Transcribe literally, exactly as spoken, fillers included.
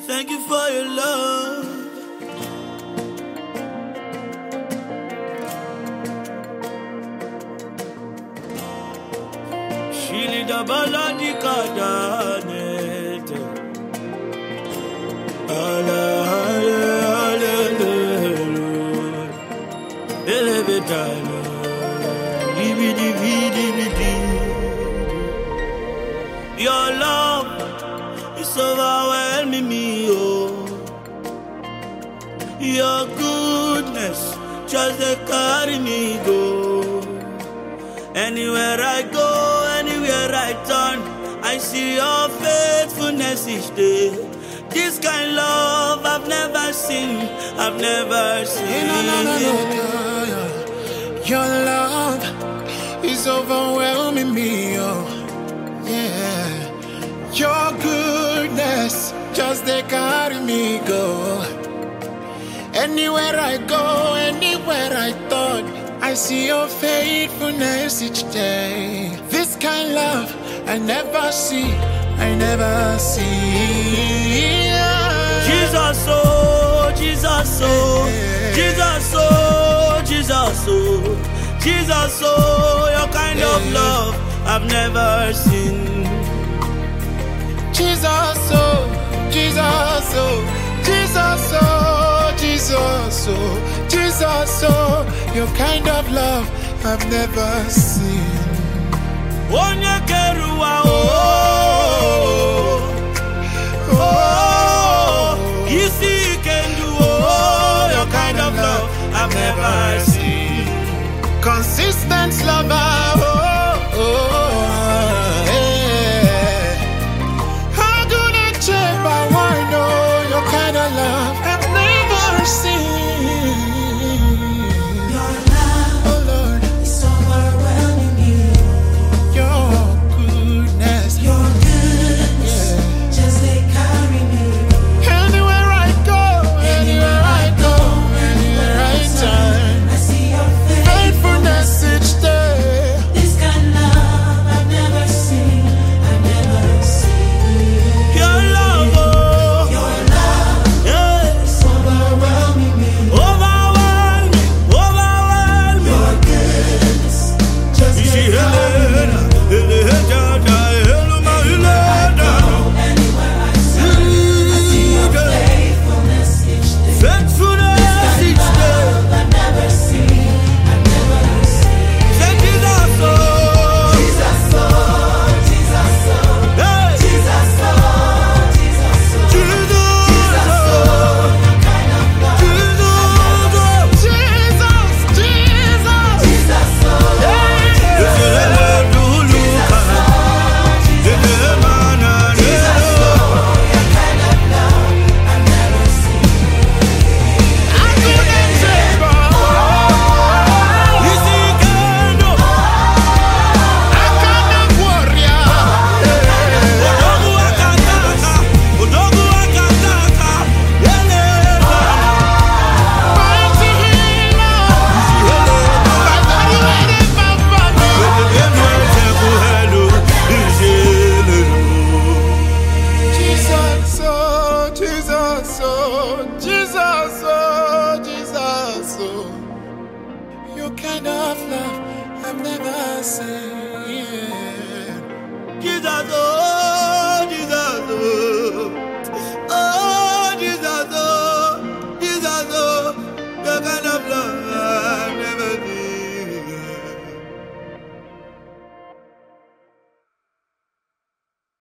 Thank you for your love. Shili da baladi kadanete. Ala ala ala elebetano. Dibi dibi dibi di. Your love is overwhelming me, oh. Your goodness just they carry me go. Anywhere I go, anywhere I turn, I see your faithfulness each day. This kind of love I've never seen, I've never seen. No, no, no, no, no. Your love is overwhelming me, oh. Yeah. Your goodness just they carry me go. Anywhere I go, anywhere I turn, I see your faithfulness each day. This kind of love I never see, I never see. Jesus, oh, Jesus, oh, Jesus, oh, Jesus, oh, Jesus, oh, your kind of love I've never seen. Jesus, oh, Jesus, oh, Jesus, oh, Jesus, oh, Jesus, oh, your kind of love I've never seen. Onye keruwa, oh.